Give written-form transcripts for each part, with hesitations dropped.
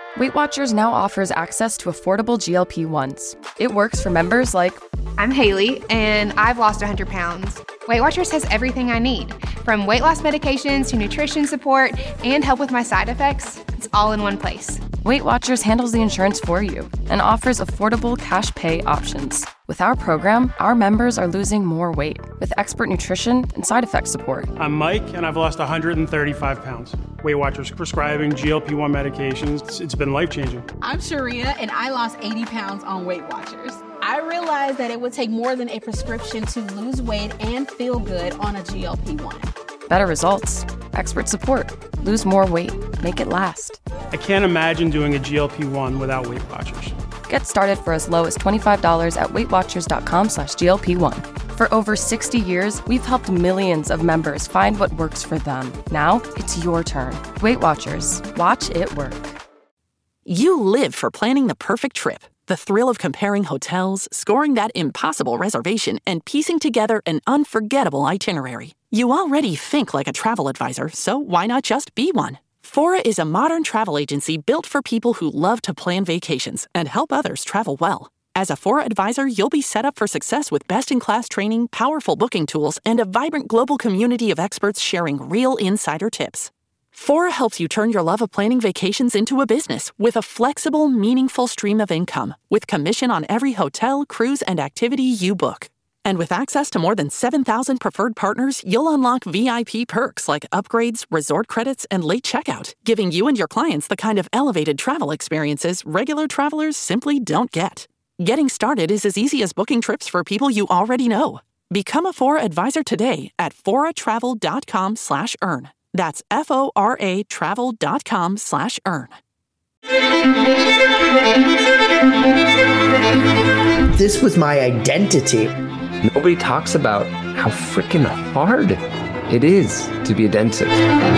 Weight Watchers now offers access to affordable GLP-1s. It works for members like I'm Haley, and I've lost 100 pounds. Weight Watchers has everything I need, from weight loss medications to nutrition support and help with my side effects. It's all in one place. Weight Watchers handles the insurance for you and offers affordable cash pay options. With our program, our members are losing more weight with expert nutrition and side effect support. I'm Mike, and I've lost 135 pounds. Weight Watchers prescribing GLP-1 medications. It's been life-changing. I'm Sharia, and I lost 80 pounds on Weight Watchers. I realized that it would take more than a prescription to lose weight and feel good on a GLP-1. Better results, expert support, lose more weight, make it last. I can't imagine doing a GLP-1 without Weight Watchers. Get started for as low as $25 at WeightWatchers.com/GLP-1. For over 60 years, we've helped millions of members find what works for them. Now, it's your turn. Weight Watchers. Watch it work. You live for planning the perfect trip. The thrill of comparing hotels, scoring that impossible reservation, and piecing together an unforgettable itinerary. You already think like a travel advisor, so why not just be one? Fora is a modern travel agency built for people who love to plan vacations and help others travel well. As a Fora advisor, you'll be set up for success with best-in-class training, powerful booking tools, and a vibrant global community of experts sharing real insider tips. Fora helps you turn your love of planning vacations into a business with a flexible, meaningful stream of income, with commission on every hotel, cruise, and activity you book. And with access to more than 7,000 preferred partners, you'll unlock VIP perks like upgrades, resort credits, and late checkout, giving you and your clients the kind of elevated travel experiences regular travelers simply don't get. Getting started is as easy as booking trips for people you already know. Become a Fora advisor today at foratravel.com/earn. That's FORA travel.com/earn. This was my identity. Nobody talks about how freaking hard it is to be a dentist.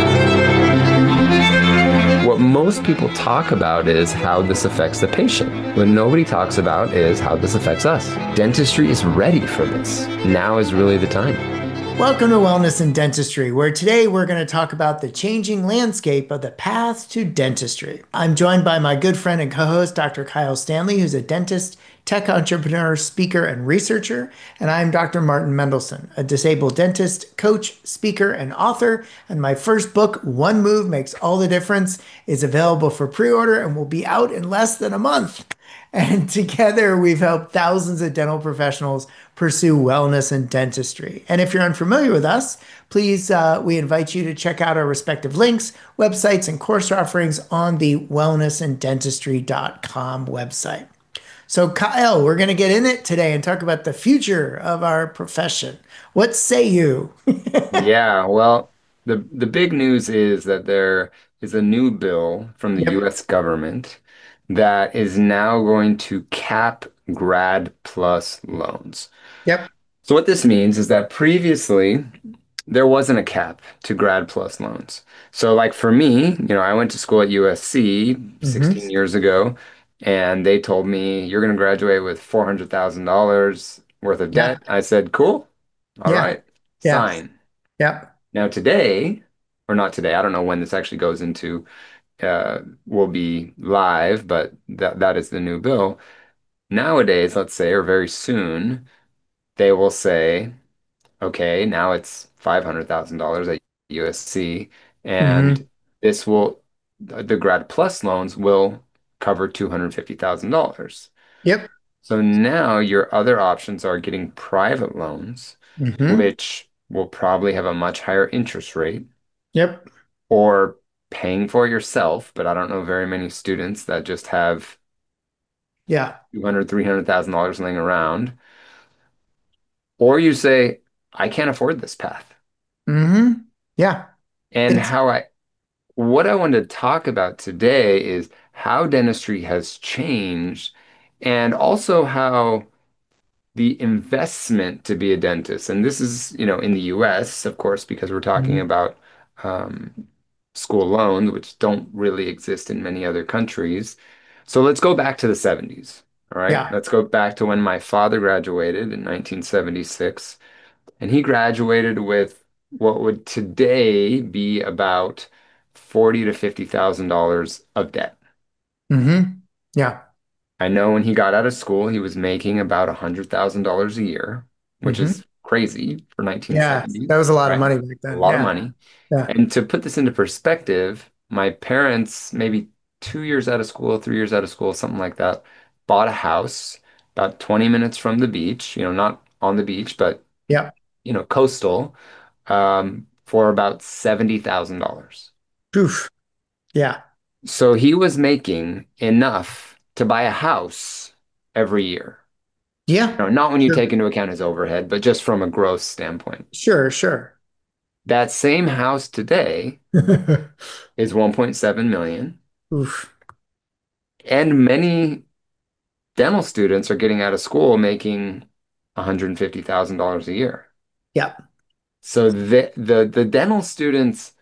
What most people talk about is how this affects the patient. What nobody talks about is how this affects us. Dentistry is ready for this. Now is really the time. Welcome to Wellness in Dentistry, where today we're going to talk about the changing landscape of the path to dentistry. I'm joined by my good friend and co-host, Dr. Kyle Stanley, who's a dentist, tech entrepreneur, speaker, and researcher. And I'm Dr. Martin Mendelson, a disabled dentist, coach, speaker, and author. And my first book, One Move Makes All the Difference, is available for pre-order and will be out in less than a month. And together we've helped thousands of dental professionals pursue wellness in dentistry. And if you're unfamiliar with us, please, we invite you to check out our respective links, websites, and course offerings on the wellnessindentistry.com website. So Kyle, we're going to get in it today and talk about the future of our profession. What say you? Yeah, well, the big news is that there is a new bill from the US government that is now going to cap Grad Plus loans. Yep. So what this means is that previously there wasn't a cap to Grad Plus loans. So like for me, I went to school at USC 16 years ago, and they told me you're going to graduate with $400,000 worth of debt. I said, cool. All right. Sign. Yep. Now today, or not today, I don't know when this actually goes into will be live, but that is the new bill. Nowadays, let's say, or very soon, they will say, okay, now it's $500,000 at USC, and the Grad Plus loans will cover $250,000. Yep. So now your other options are getting private loans, which will probably have a much higher interest rate. Yep. Or paying for it yourself, but I don't know very many students that just have $200,000, $300,000 laying around. Or you say, I can't afford this path. Yeah. And what I wanted to talk about today is how dentistry has changed, and also how the investment to be a dentist, and this is, in the US, of course, because we're talking about school loans, which don't really exist in many other countries. So let's go back to the 70s. All right. Yeah. Let's go back to when my father graduated in 1976. And he graduated with what would today be about $40,000 to $50,000 of debt. Mm-hmm. Yeah. I know when he got out of school, he was making about $100,000 a year, which Mm-hmm. is crazy for Yeah. That 1970s, was a lot of right? money back A then. lot of Yeah. money. Yeah. And to put this into perspective, my parents, maybe 2 years out of school, 3 years out of school, something like that, bought a house about 20 minutes from the beach, not on the beach, but, Yeah. coastal, for about $70,000. Oof. Yeah. So he was making enough to buy a house every year. Yeah. Not when you Sure. take into account his overhead, but just from a gross standpoint. Sure. Sure. That same house today is 1.7 million, Oof. and many dental students are getting out of school making $150,000 a year. Yeah. So the dental students'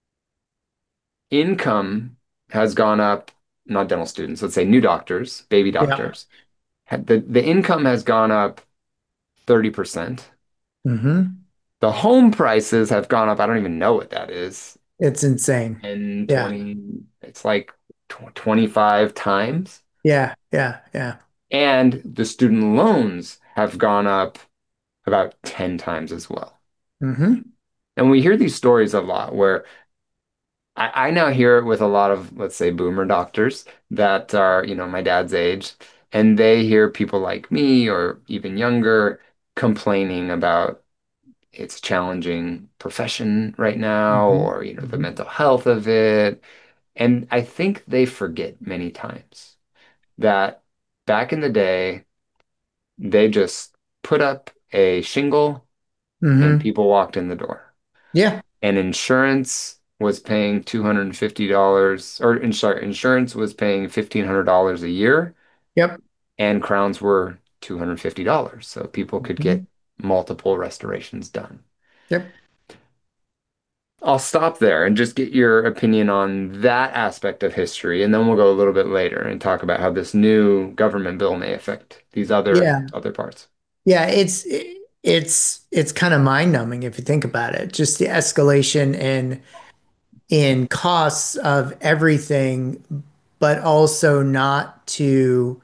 income has gone up, not dental students, let's say new doctors, baby Yeah. doctors. The income has gone up 30%. Mm-hmm. The home prices have gone up. I don't even know what that is. It's insane. And Yeah. 20, it's like 25 times. Yeah. Yeah. Yeah. And the student loans have gone up about 10 times as well. Mm-hmm. And we hear these stories a lot where I now hear it with a lot of, let's say, boomer doctors that are, my dad's age, and they hear people like me or even younger complaining about it's a challenging profession right now, Mm-hmm. or, the Mm-hmm. mental health of it. And I think they forget many times that back in the day, they just put up a shingle and Mm-hmm. people walked in the door. Yeah. And insurance was paying $250, or sorry, insurance was paying $1,500 a year, Yep. and crowns were $250. So people could get Mhm. multiple restorations done. Yep. I'll stop there and just get your opinion on that aspect of history, and then we'll go a little bit later and talk about how this new government bill may affect these other Yeah. other parts. Yeah. It's kind of mind-numbing if you think about it. Just the escalation in costs of everything, but also not to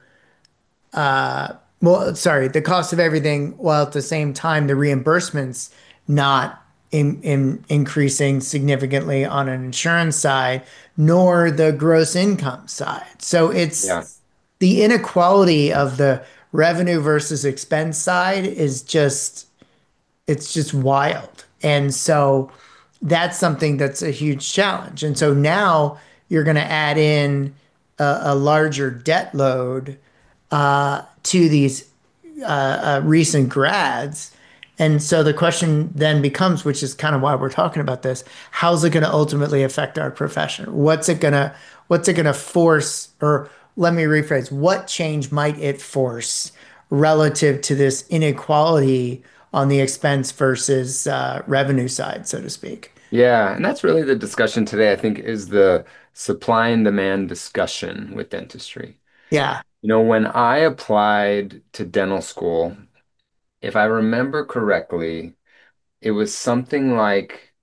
well, sorry, the cost of everything, while at the same time the reimbursements not in increasing significantly on an insurance side, nor the gross income side. So it's Yeah. the inequality of the revenue versus expense side is just it's just wild. And so that's something that's a huge challenge. And so now you're going to add in a larger debt load to these recent grads. And so the question then becomes, which is kind of why we're talking about this, how's it going to ultimately affect our profession? What's it gonna force, or let me rephrase, what change might it force relative to this inequality on the expense versus revenue side, so to speak? Yeah, and that's really the discussion today, I think, is the supply and demand discussion with dentistry. Yeah. When I applied to dental school, if I remember correctly, it was something like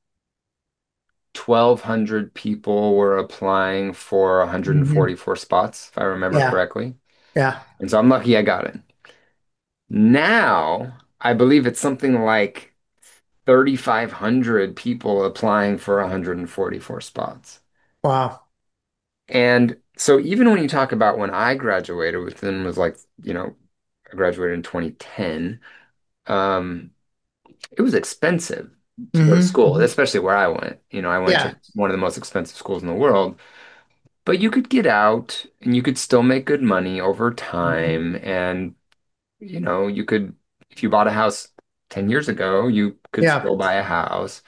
1,200 people were applying for Hmm. 144 spots, if I remember Yeah. correctly. Yeah. And so I'm lucky I got in. Now, I believe it's something like 3,500 people applying for 144 spots. Wow. And so even when you talk about when I graduated, within was like, I graduated in 2010, um, it was expensive to go to Hmm. school, Hmm. especially where I went. I went Yeah. to one of the most expensive schools in the world, but you could get out and you could still make good money over Mhm. time. And, you could, if you bought a house 10 years ago, you could Yeah. still buy a house.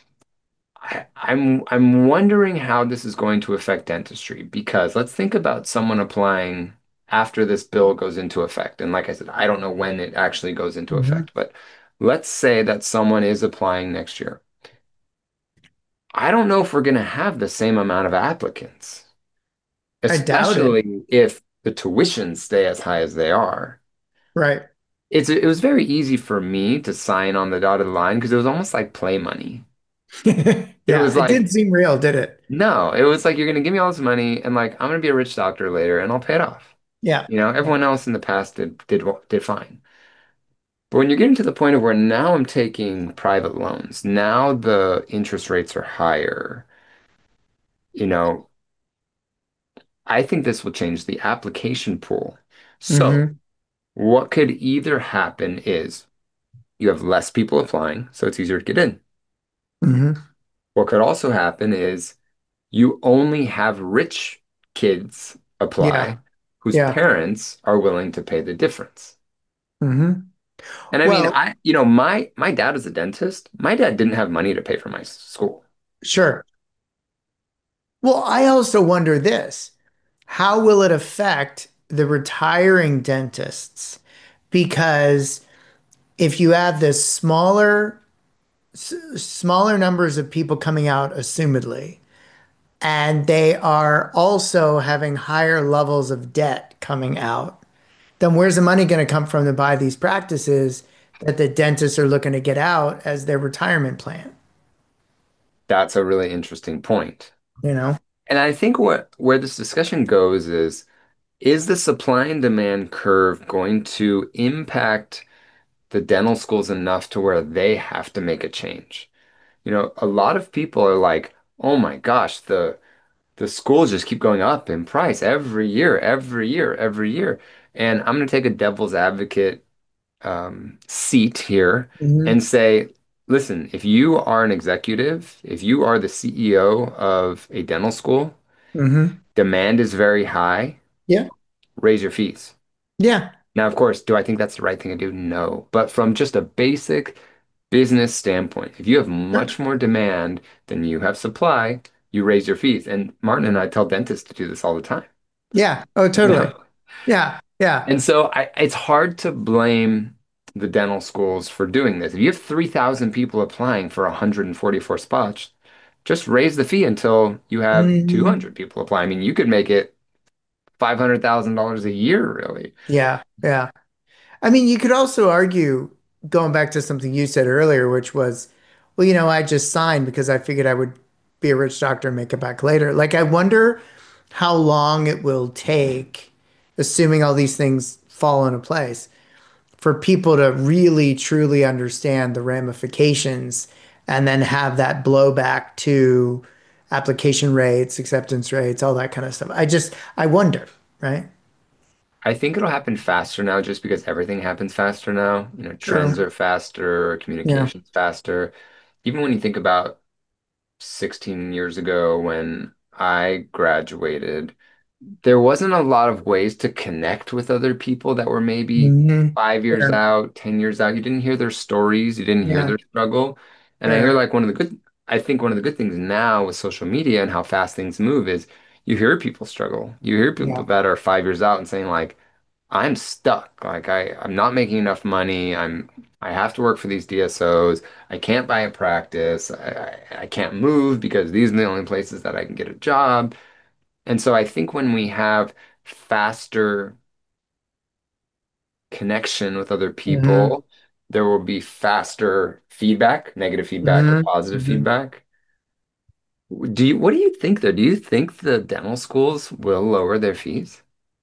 I'm wondering how this is going to affect dentistry, because let's think about someone applying after this bill goes into effect. And like I said, I don't know when it actually goes into Hmm. effect, but let's say that someone is applying next year. I don't know if we're going to have the same amount of applicants, I doubt it. especially if the tuitions stay as high as they are. Right. It was very easy for me to sign on the dotted line because it was almost like play money. It Yeah, was it didn't like, seem real, did it? no, it was like you're gonna give me all this money and like I'm gonna be a rich doctor later and I'll pay it off. Yeah. You know, Yeah. everyone else in the past did fine. But when you're getting to the point of where now I'm taking private loans, now the interest rates are higher, you know, I think this will change the application pool. So Mm-hmm. what could either happen is you have less people applying, so it's easier to get in. Mm-hmm. What could also happen is you only have rich kids Yeah. apply whose Yeah. parents are willing to pay the difference. Mm-hmm. And I mean, Well, my dad is a dentist. My dad didn't have money to pay for my school. sure. Well, I also wonder this. How will it affect the retiring dentists? Because if you have this smaller numbers of people coming out, assumedly, and they are also having higher levels of debt coming out, then where's the money going to come from to buy these practices that the dentists are looking to get out as their retirement plan? That's a really interesting point. You know? And I think where this discussion goes is the supply and demand curve going to impact the dental schools enough to where they have to make a change? You know, a lot of people are like, "Oh my gosh, the schools just keep going up in price every year, every year, every year." And I'm going to take a devil's advocate seat here Hmm. and say, listen, if you are an executive, if you are the CEO of a dental school, Hmm. demand is very high, Yeah. raise your fees. Yeah. Now, of course, do I think that's the right thing to do? No. But from just a basic business standpoint, if you have Sure. much more demand than you have supply, you raise your fees. And Martin and I tell dentists to do this all the time, Yeah. Oh, you totally. know? Yeah. Yeah. And so it's hard to blame the dental schools for doing this. If you have 3,000 people applying for 144 spots, just raise the fee until you have Hmm. 200 people apply. I mean, you could make it $500,000 a year, really. Yeah. Yeah. I mean, you could also argue, going back to something you said earlier, which was, well, I just signed because I figured I would be a rich doctor and make it back later. Like, I wonder how long it will take, assuming all these things fall into place, for people to really truly understand the ramifications and then have that blowback to application rates, acceptance rates, all that kind of stuff. I wonder, right? I think it'll happen faster now just because everything happens faster now. You know, True. trends are faster, Yeah. communication's faster. Even when you think about 16 years ago when I graduated, there wasn't a lot of ways to connect with other people that were maybe Hmm. 5 years Fair. out, 10 years out. You didn't hear their stories, you didn't hear Yeah. their struggle. And I hear Fair. like I think one of the good things now with social media and how fast things move is you hear people struggle. You hear people Yeah. that are 5 years out and saying like, I'm stuck. Like I'm not making enough money. I have to work for these DSOs. I can't buy a practice. I can't move because these are the only places that I can get a job. And so I think when we have faster connection with other Hmm. people, there will be faster feedback, negative feedback or Hmm. positive Hmm. feedback. What do you think though? Do you think the dental schools will lower their fees?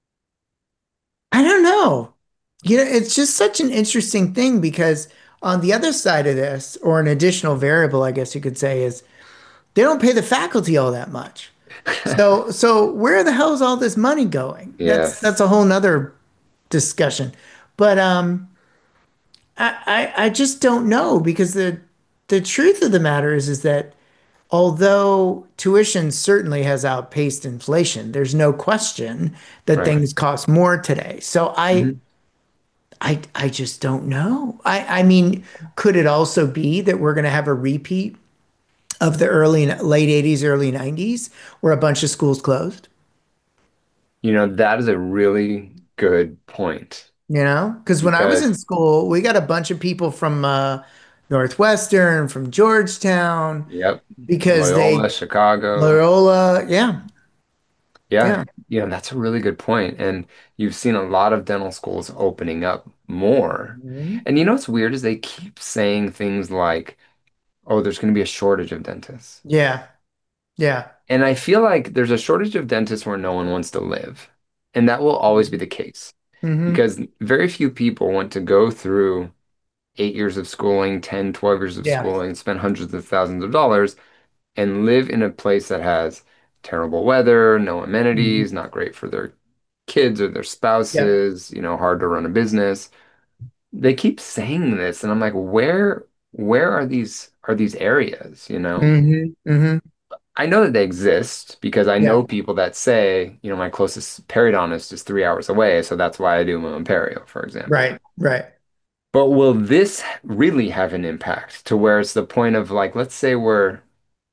I don't know. It's just such an interesting thing because on the other side of this, or an additional variable, I guess you could say, is they don't pay the faculty all that much. So where the hell is all this money going? That's Yes, a whole nother discussion. But I just don't know because the truth of the matter is that although tuition certainly has outpaced inflation, there's no question that right. things cost more today. So Mhm. I just don't know. I mean, could it also be that we're going to have a repeat of the late 80s, early 90s where a bunch of schools closed? You know, that is a really good point Because when I was in because, school, we got a bunch of people from Northwestern, from Georgetown, yep, because Loyola, Chicago. Loyola, yeah, Yeah, yeah. that's a really good point. And you've seen a lot of dental schools opening up more. Mhm. And you know what's weird is they keep saying things like, oh, there's going to be a shortage of dentists. Yeah. Yeah. And I feel like there's a shortage of dentists where no one wants to live. And that will always be the case Mm-hmm. because very few people want to go through 8 years of schooling, 10, 12 years of Yeah. schooling, spend hundreds of thousands of dollars and live in a place that has terrible weather, no Mm-hmm. amenities, not great for their kids or their Yep. spouses, hard to run a business. They keep saying this, and I'm like, where are these areas, you know? Mm-hmm. Mm-hmm. I know that they exist because I know Yep. people that say, my closest periodontist is 3 hours away, so that's why I do my own perio, for example. Right. Right. But will this really have an impact to where it's the point of like, let's say we're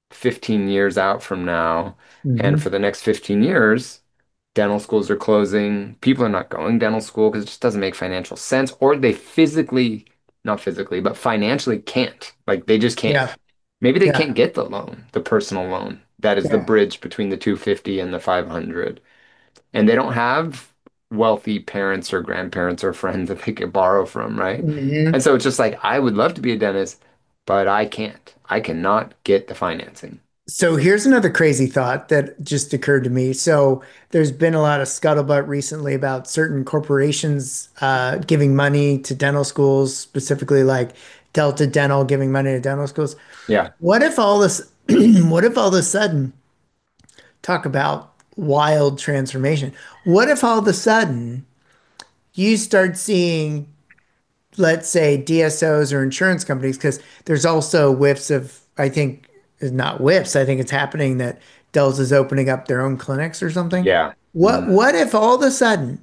15 years out from now, and Mm-hmm. for the next 15 years, dental schools are closing. People are not going to dental school because it just doesn't make financial sense, or they physically, not physically, but financially can't. Like they just can't. Yeah. Maybe they Yeah. can't get the loan, the personal loan. That is the Yeah. bridge between the 250 and the 500. And they don't have wealthy parents or grandparents or friends that they could borrow from, right? Mm-hmm. And so it's just like, I would love to be a dentist, but I can't. I cannot get the financing. So here's another crazy thought that just occurred to me. So there's been a lot of scuttlebutt recently about certain corporations giving money to dental schools, specifically like Delta Dental giving money to dental schools. Yeah. What if all this, what if all of a sudden, talk about wild transformation? What if all of a sudden you start seeing, let's say, DSOs or insurance companies, because there's also whiffs of, I think, not whiffs, I think it's happening that Dell's is opening up their own clinics or something. Yeah. What Mhm. what if all of a sudden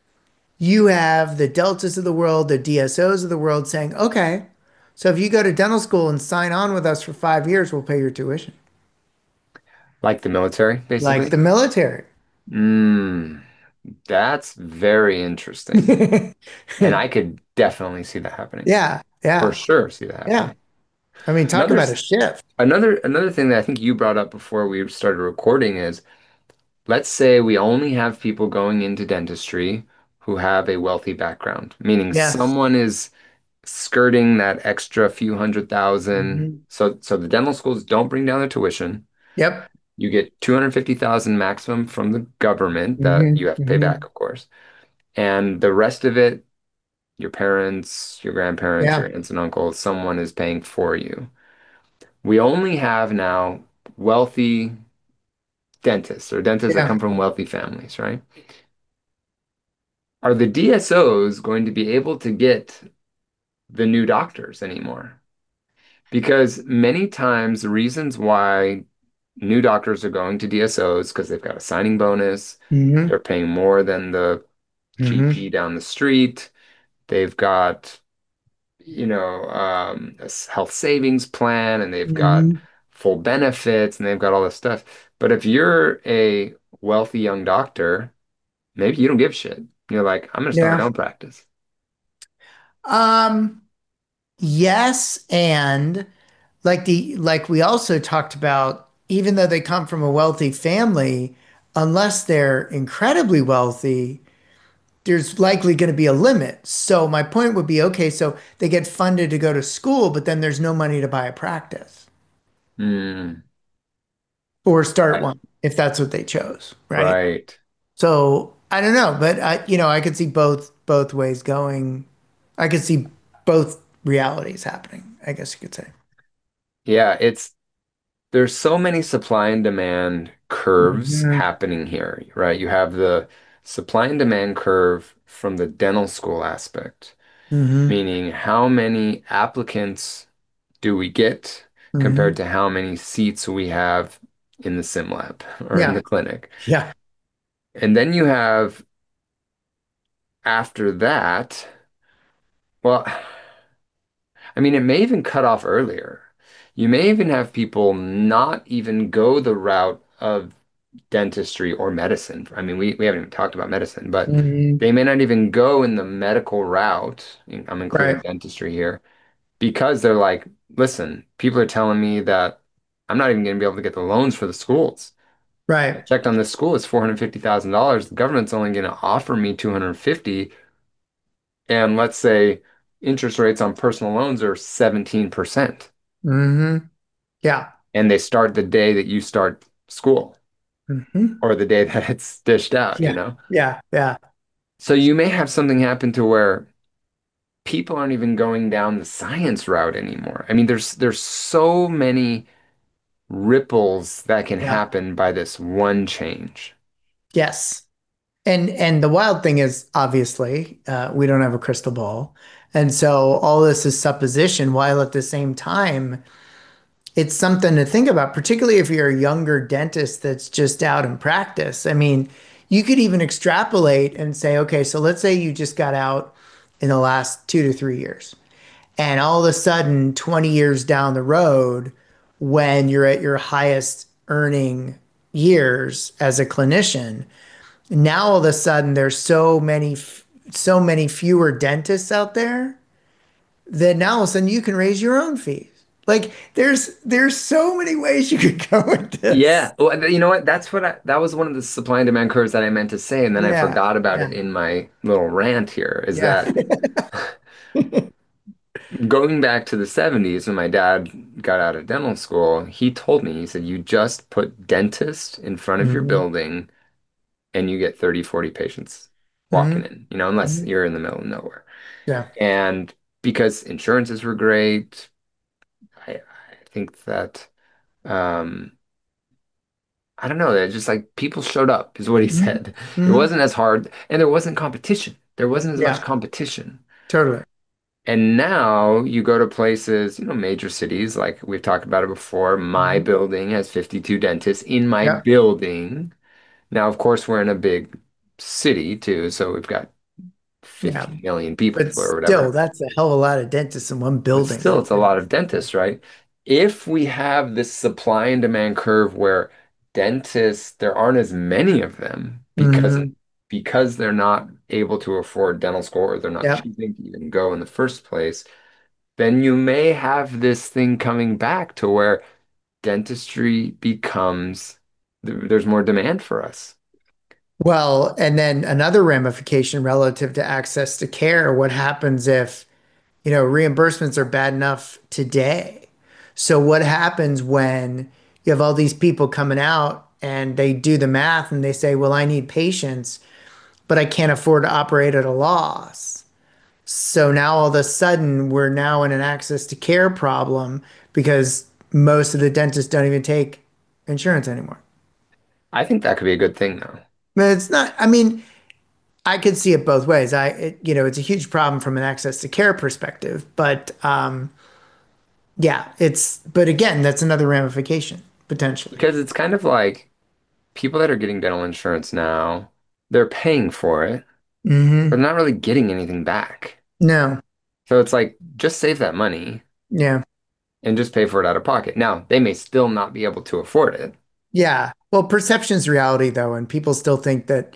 you have the Deltas of the world, the DSOs of the world saying, okay, so if you go to dental school and sign on with us for 5 years, we'll pay your tuition. Like the military, Like the basically. military. Mm, that's very interesting. And I could definitely see that happening. Yeah, For yeah, sure, see that yeah. happening. I mean, talk Another about a s- shift. another thing that I think you brought up before we started recording is let's say we only have people going into dentistry who have a wealthy background, meaning Yes. someone is skirting that extra few hundred thousand. Hmm. So the dental schools don't bring down their tuition. Yep. You get 250,000 maximum from the government that Hmm. you have to pay back, Hmm. of course. And the rest of it, your parents, your grandparents, your Yeah. aunts and uncles, someone is paying for you. We only have now wealthy dentists or dentists that Yeah. come from wealthy families, right? Are the DSOs going to be able to get the new doctors anymore? Because many times the reasons why new doctors are going to DSOs because they've got a signing bonus, Hmm. they're paying more than the Hmm. GP down the street, they've got, health savings plan, and they've got Hmm. full benefits, and they've got all this stuff. But if you're a wealthy young doctor, maybe you don't give a shit. You're like, I'm gonna start my Yeah. own practice. Um, yes, and like we also talked about, even though they come from a wealthy family, unless they're incredibly wealthy, there's likely going to be a limit. So my point would be, okay, so they get funded to go to school, but then there's no money to buy a practice Hmm. or start I- one if that's what they chose, right? right. So I don't know, but I could see both ways going. I could see both realities happening, I guess you could say. Yeah, there's so many supply and demand curves Hmm. happening here, right? You have the supply and demand curve from the dental school aspect, Hmm. meaning how many applicants do we get compared Hmm. to how many seats we have in the sim lab or in Yeah. the clinic. Yeah. And then you have after that, well, I mean, it may even cut off earlier. You may even have people not even go the route of dentistry or medicine. I mean, we haven't even talked about medicine, but Hmm. they may not even go in the medical route. I'm including Right. dentistry here because they're like, listen, people are telling me that I'm not even going to be able to get the loans for the schools. I Right. checked on this school, it's $450,000. The government's only going to offer me 250, and let's say interest rates on personal loans are 17%. Hmm. Yeah. and they start the day that you start school Hmm. or the day that it's dished out, you Yeah. know? Yeah. Yeah. So you may have something happen to where people aren't even going down the science route anymore. I mean, there's so many ripples that can Yeah. happen by this one change. Yes. And the wild thing is, obviously, we don't have a crystal ball. And so all this is supposition, while at the same time, it's something to think about, particularly if you're a younger dentist that's just out in practice. I mean, you could even extrapolate and say, okay, so let's say you just got out in the last 2 to 3 years. And all of a sudden, 20 years down the road, when you're at your highest earning years as a clinician, now all of a sudden there's so many fewer dentists out there that now all of a sudden you can raise your own fees. Like there's so many ways you could go with this. Yeah, well, you know what? That was one of the supply and demand curves that I meant to say, and then I Yeah, forgot about yeah, it in my little rant here, is yeah. that going back to the 70s when my dad got out of dental school, he told me, he said, you just put dentist in front of your Hmm. building and you get 30, 40 patients walking Hmm. in, unless Hmm. you're in the middle of nowhere. Yeah. And because insurances were great, I think that, um, I don't know, that just like people showed up, is what he Hmm. said. It Hmm. wasn't as hard, and there wasn't competition. There wasn't as much Yeah, competition. totally. And now you go to places, major cities, like we've talked about it before. My Hmm. building has 52 dentists in my Yeah, building. Now, of course, we're in a big city too, so we've got yeah. 15 million people But or still, whatever. that's a hell of a lot of dentists in one But building. still, it's a lot of dentists, right? If we have this supply and demand curve where dentists, there aren't as many of them Hmm. because they're not able to afford dental school or they're not Yeah. choosing to even go in the first place, then you may have this thing coming back to where dentistry becomes, there's more demand for us. Well, and then another ramification relative to access to care, what happens if, reimbursements are bad enough today? So what happens when you have all these people coming out and they do the math and they say, well, I need patients, but I can't afford to operate at a loss. So now all of a sudden we're now in an access to care problem because most of the dentists don't even take insurance anymore. I think that could be a good thing though. But it's not, I mean, I could see it both ways. It's a huge problem from an access to care perspective, but yeah, but again, that's another ramification potentially. Because it's kind of like people that are getting dental insurance now, they're paying for it, but Hmm. they're not really getting anything back. No, So it's like, just save that money yeah, and just pay for it out of pocket. Now, they may still not be able to afford it. yeah. Well, perception's reality though, and people still think that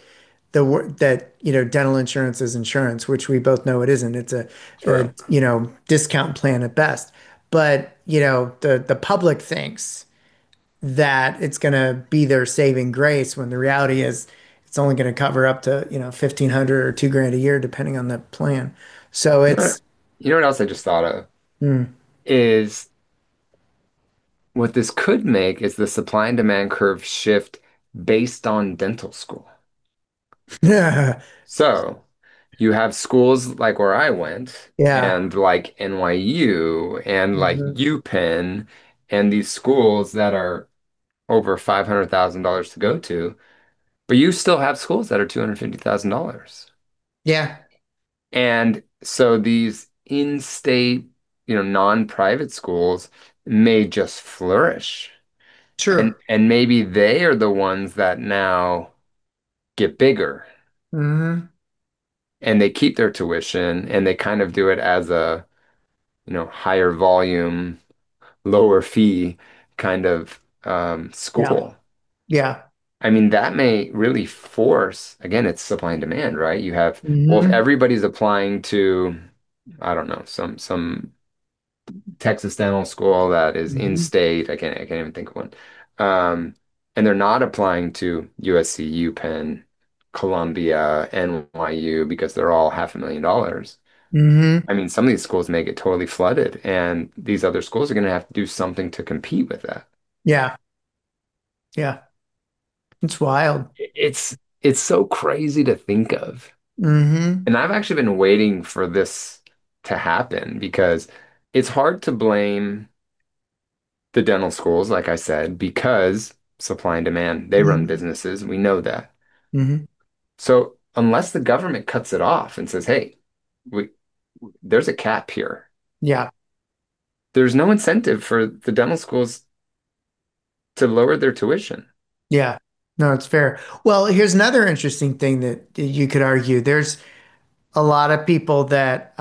dental insurance is insurance, which we both know it isn't. It's a True. discount plan at best. But the public thinks that it's going to be their saving grace when the reality is it's only going to cover up to 1,500 or 2 grand a year depending on the plan. So You know what, it's you know what else I just thought of mm. is what this could make is the supply and demand curve shift based on dental school. So you have schools like where I went Yeah. and like NYU and like Mhm. UPenn and these schools that are over $500,000 to go to, but you still have schools that are $250,000. Yeah, And so these in-state, non-private schools may just flourish. And true. and maybe they are the ones that now get bigger Hmm. and they keep their tuition and they kind of do it as a, higher volume, lower fee kind of Yeah. school. Yeah. I mean, that may really force, again, it's supply and demand, right? You have, well, if Hmm. everybody's applying to, I don't know, some Texas dental school that is in Hmm. state. I can't even think of one. Um, and they're not applying to USC, UPenn, Columbia, NYU because they're all $500,000. Hmm. I mean, some of these schools may get totally flooded, and these other schools are going to have to do something to compete with that. Yeah. Yeah. It's wild. It's so crazy to think of. Hmm. And I've actually been waiting for this to happen because it's hard to blame the dental schools, like I said, because supply and demand, they run Hmm. businesses. We know that. Hmm. So unless the government cuts it off and says, hey, we, there's a cap here, Yeah. there's no incentive for the dental schools to lower their tuition. Yeah. No, it's fair. Well, here's another interesting thing that you could argue. There's a lot of people that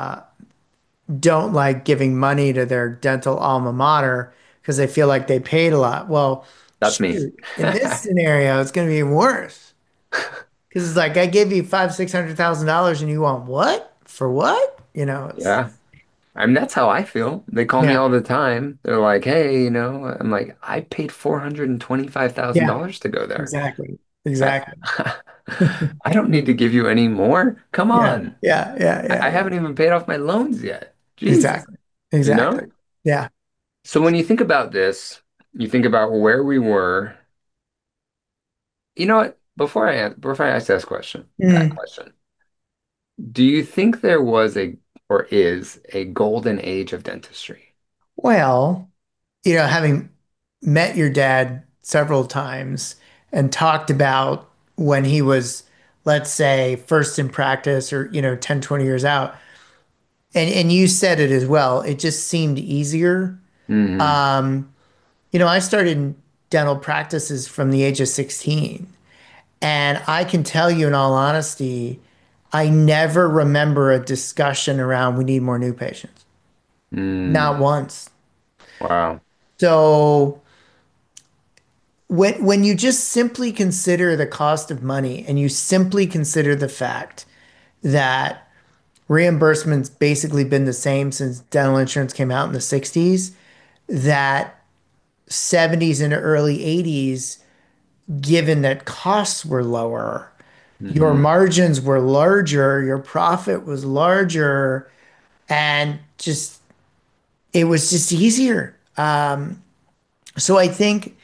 don't like giving money to their dental alma mater because they feel like they paid a lot. Well, That's me. shoot, in this scenario, it's going to be worse because it's like I gave you five, $600,000 and you want what? For what? It's Yeah. I mean, that's how I feel. They call me yeah, all the time. They're like, hey, I'm like, I paid yeah, $425,000 to go there. exactly, I, exactly. I don't need to give you any more. Come Yeah, on. yeah, yeah, I yeah, yeah. haven't even paid off my loans yet. Jesus, Exactly, you know? exactly. Yeah. So when you think about this, you think about where we were. You know what? Before I ask that Mm. question, do you think there was a or is a golden age of dentistry? Well, having met your dad several times and talked about when he was, let's say, first in practice or, 10, 20 years out, and you said it as well, it just seemed easier. Hmm. Um, I started in dental practices from the age of 16, and I can tell you in all honesty, I never remember a discussion around we need more new patients. Mm. Not once. Wow. So when you just simply consider the cost of money and you simply consider the fact that reimbursement's basically been the same since dental insurance came out in the 60s, that 70s into early 80s, given that costs were lower, your Hmm. margins were larger, your profit was larger, and just it was just easier. So I think,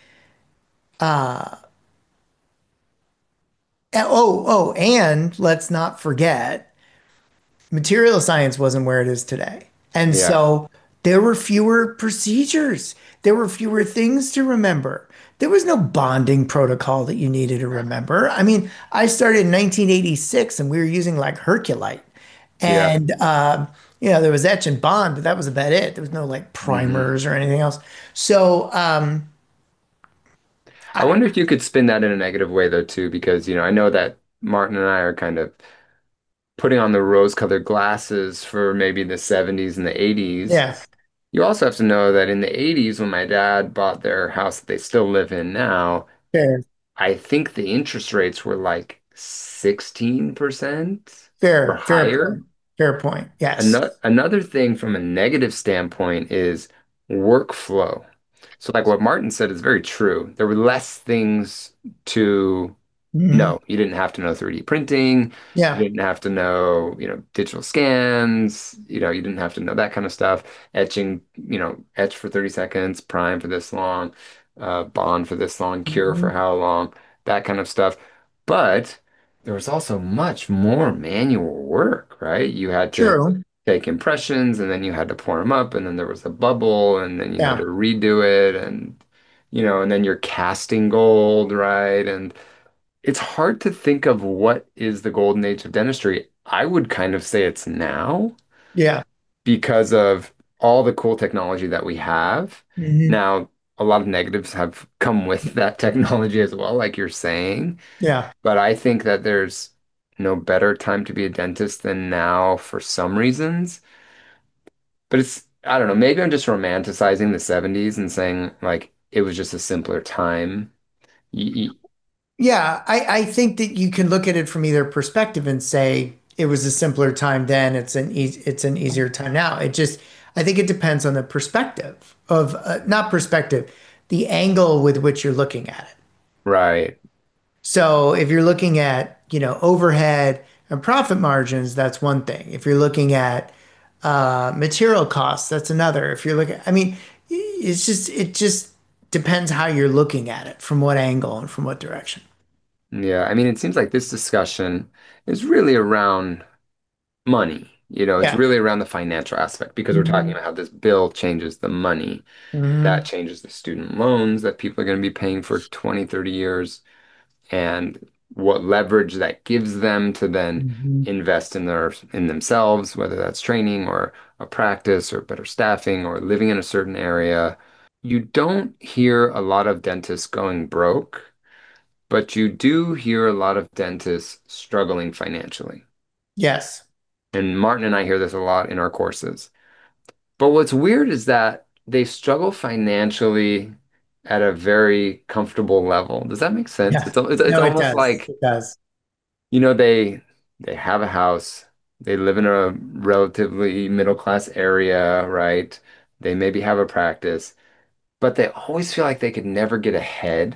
and let's not forget, material science wasn't where it is today. And Yeah. so there were fewer procedures, there were fewer things to remember. There was no bonding protocol that you needed to remember. I mean, I started in 1986 and we were using like Herculite. Yeah. And, there was etch and bond, but that was about it. There was no like Hmm. primers or anything else. So, I I, wonder if you could spin that in a negative way though too, because I know that Martin and I are kind of putting on the rose-colored glasses for maybe the 70s and the 80s. yeah, You also have to know that in the 80s, when my dad bought their house that they still live in now, fair, I think the interest rates were like 16% or fair higher. point, fair point. Yes. Another thing from a negative standpoint is workflow. So, like what Martin said is very true. There were less things to Mhm. know. You didn't have to know 3D printing. You Yeah. didn't have to know, digital scans. You didn't have to know that kind of stuff. Etching, etch for 30 seconds, prime for this long, bond for this long, cure for Mhm. how long, that kind of stuff. But there was also much more manual work, right? You had to True. take impressions and then you had to pour them up and then there was a bubble and then you had to Yeah. redo it and then you're casting gold, right? And it's hard to think of what is the golden age of dentistry. I would kind of say it's now Yeah. because of all the cool technology that we have. Hmm. Now, a lot of negatives have come with that technology as well, like you're saying. Yeah. But I think that there's no better time to be a dentist than now for some reasons. But I don't know, maybe I'm just romanticizing the 70s and saying like it was just a simpler time. Y- Yeah. I think that you can look at it from either perspective and say it was a simpler time then. It's an easier time now. I think it depends on the perspective of not perspective, the angle with which you're looking at it. right. So if you're looking at, overhead and profit margins, that's one thing. If you're looking at material costs, that's another. If you're looking, I mean, it just depends how you're looking at it, from what angle and from what direction. Yeah, I mean, it seems like this discussion is really around money. It's Yeah. really around the financial aspect because we're talking Hmm. about how this bill changes the money. That Hmm. changes the student loans that people are going to be paying for 20, 30 years and what leverage that gives them to then Hmm. invest in themselves, whether that's training or a practice or better staffing or living in a certain area. You don't hear a lot of dentists going broke, but you do hear a lot of dentists struggling financially. Yes. And Martin and I hear this a lot in our courses. But what's weird is that they struggle financially at a very comfortable level. Does that make sense? Yeah. It's No, it almost does. like, It does. they have a house, they live in a relatively middle class area, right? They maybe have a practice, but they always feel like they could never get ahead.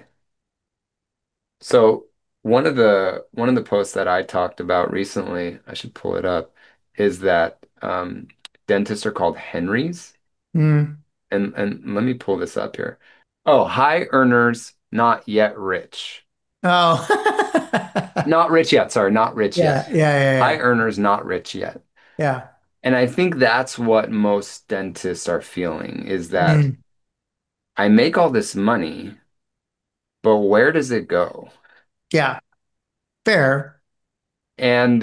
So one of the posts that I talked about recently, I should pull it up, is that dentists are called Henrys. Mm. And let me pull this up here. Oh, high earners, not yet rich. Oh. Not rich yet. Sorry, not rich yet. Yeah, yeah, yeah, High yeah. earners, not rich yet. Yeah. And I think that's what most dentists are feeling is that Mm. I make all this money, but where does it go? Yeah. Fair. And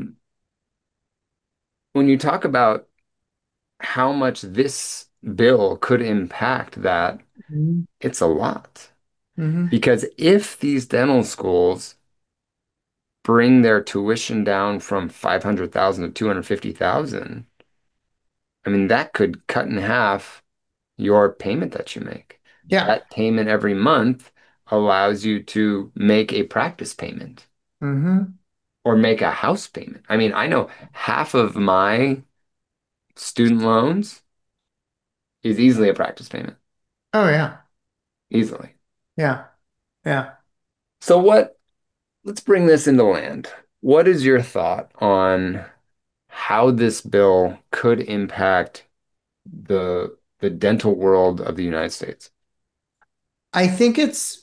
when you talk about how much this bill could impact that, Mm-hmm. it's a lot. Mm-hmm. Because if these dental schools bring their tuition down from 500,000 to 250,000, I mean, that could cut in half your payment that you make. Yeah. That payment every month allows you to make a practice payment Mm-hmm. or make a house payment. I mean, I know half of my student loans is easily a practice payment, Oh, yeah. easily. Yeah. Yeah. So let's bring this into land. What is your thought on how this bill could impact the dental world of the United States? I think it's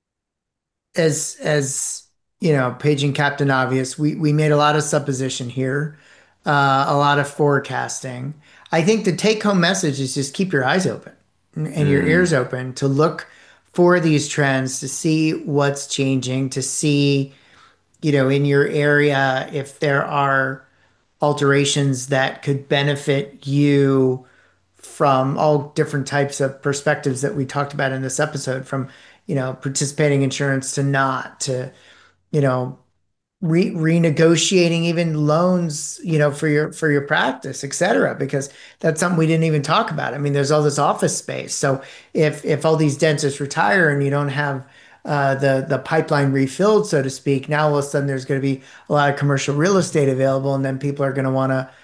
as paging Captain Obvious, we made a lot of supposition here, a lot of forecasting. I think the take-home message is just keep your eyes open and your Mm, ears open to look for these trends, to see what's changing, to see, in your area if there are alterations that could benefit you from all different types of perspectives that we talked about in this episode, from, participating insurance to not, to, you know, renegotiating even loans, for your practice, et cetera, because that's something we didn't even talk about. I mean, there's all this office space. So if all these dentists retire and you don't have the pipeline refilled, so to speak, now all of a sudden there's going to be a lot of commercial real estate available, and then people are going to want to,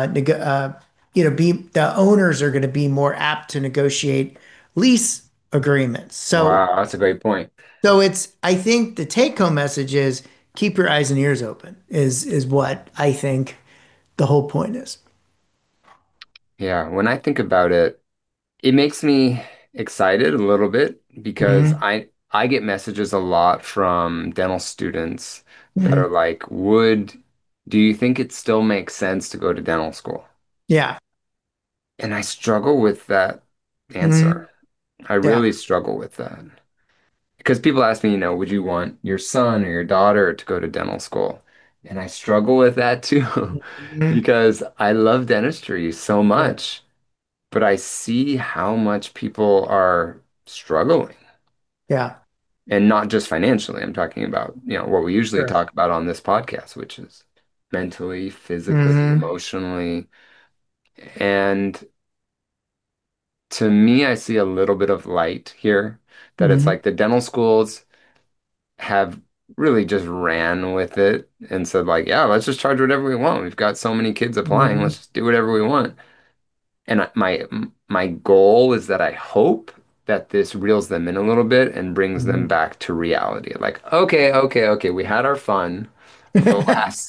be the owners are going to be more apt to negotiate lease agreements. So wow, that's a great point. I think the take home message is keep your eyes and ears open is what I think the whole point is. Yeah, when I think about it, it makes me excited a little bit because Hmm. I get messages a lot from dental students that Hmm. are like, do you think it still makes sense to go to dental school? Yeah. And I struggle with that Hmm. answer. I Yeah. really struggle with that. Because people ask me, would you want your son or your daughter to go to dental school? And I struggle with that too, Hmm. because I love dentistry so Sure. much, but I see how much people are struggling. Yeah. And not just financially. I'm talking about, what we usually Sure. talk about on this podcast, which is mentally, physically, Hmm. emotionally. And to me, I see a little bit of light here that it's Hmm. like the dental schools have really just ran with it and said like, yeah, let's just charge whatever we want. We've got so many kids applying. Hmm. Let's just do whatever we want. And my goal is that I hope that this reels them in a little bit and brings them Hmm. back to reality. Like, okay, okay, okay, we had our fun for the last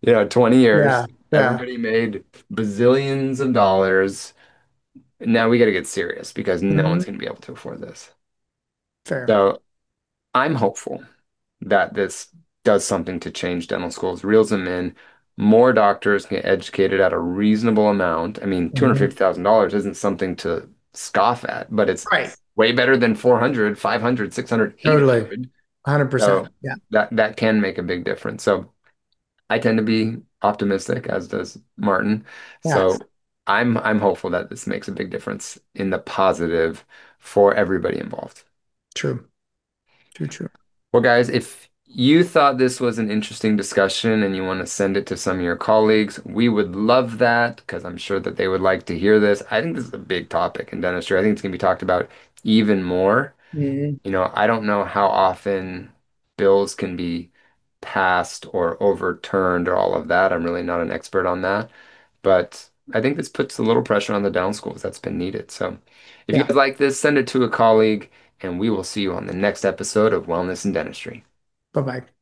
20 years, Yeah. Yeah. everybody made bazillions of dollars. Now we got to get serious because no Hmm. one's going to be able to afford this. Fair. So I'm hopeful that this does something to change dental schools, reels them in. More doctors get educated at a reasonable amount. I mean, Hmm. $250,000 isn't something to scoff at, but it's Right. way better than 400, 500, 600, Totally. 800. 100%. So Yeah. that can make a big difference. So I tend to be optimistic, as does Martin. So Yes. I'm hopeful that this makes a big difference in the positive for everybody involved. True. True. True. Well, guys, if you thought this was an interesting discussion and you want to send it to some of your colleagues, we would love that because I'm sure that they would like to hear this. I think this is a big topic in dentistry. I think it's going to be talked about even more. Hmm. I don't know how often bills can be passed or overturned or all of that. I'm really not an expert on that. But I think this puts a little pressure on the down schools that's been needed. So if you Yeah. guys like this, send it to a colleague, and we will see you on the next episode of Wellness in Dentistry. Bye bye.